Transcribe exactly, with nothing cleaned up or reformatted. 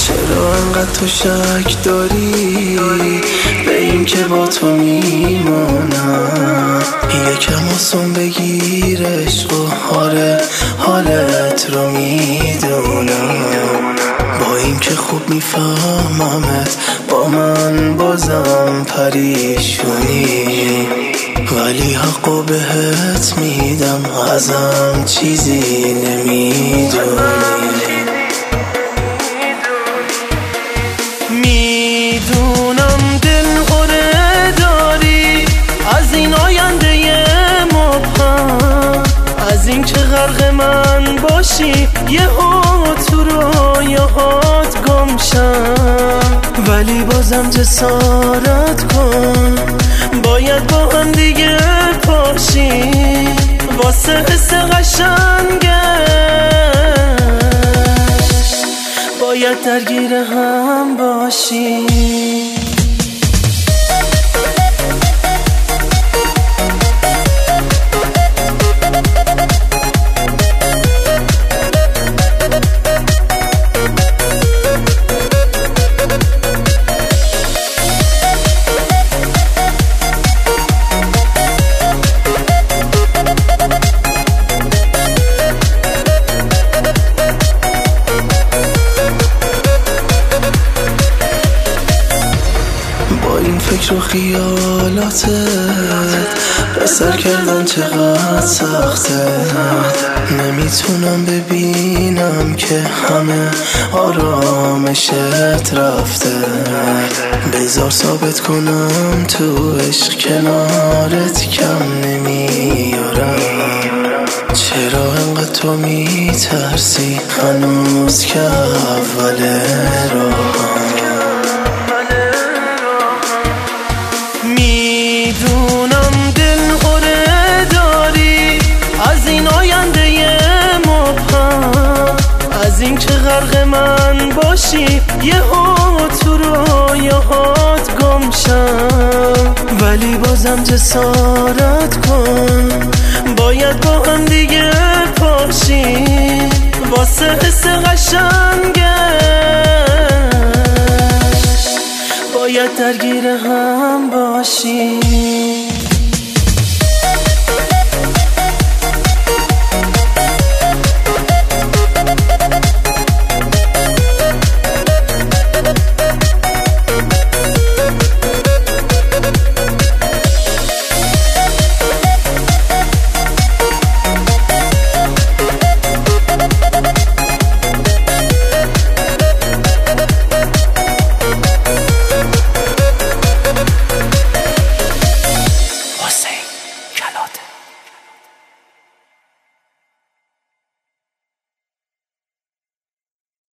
چرا انقدر تو شک داری به این که با تو میمونم؟ یکم آسون بگیر عشق و حال حالت رو میدونم. با این که خوب میفهممت با من بازم پریشونی، ولی حقو بهت میدم ازم چیزی نمیدونی. میدونم دل غره داری از این آینده مبهم، از این که غرق من باشی یه تو رویاهات گمشم، ولی بازم جسارت کن، باید با هم دیگه پاشی واسه حس قشنگش، باید درگیر هم باشی. فکر و خیالاتت بسر کردن چقدر سخته، نمیتونم ببینم که همه آرامشت رفته. بذار ثابت کنم تو عشق کنارت کم نمیارم. چرا انقدر تو میترسی هنوز که اول راهم؟ میدونم دل غره داری از این آینده مبهم، از این که غرق من باشی یه تو رویاهات گمشم، ولی بازم جسارت کن، باید با هم دیگه پاشی واسه حس قشنگش، باید درگیر هم باشی.